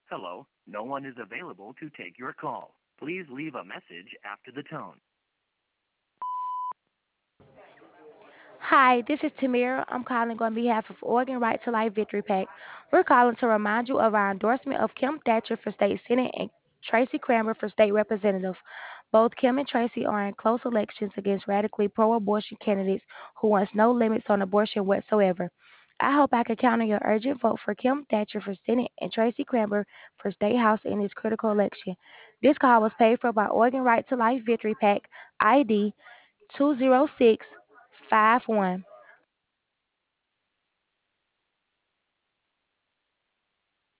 Hello, no one is available to take your call. Please leave a message after the tone. Hi, this is Tamira. I'm calling on behalf of Oregon Right to Life Victory PAC. We're calling to remind you of our endorsement of Kim Thatcher for state senate and Tracy Cranmer for state representative. Both Kim and Tracy are in close elections against radically pro-abortion candidates who wants no limits on abortion whatsoever. I hope I can count on your urgent vote for Kim Thatcher for Senate and Tracy Cranmer for State House in this critical election. This call was paid for by Oregon Right to Life Victory PAC ID 20651.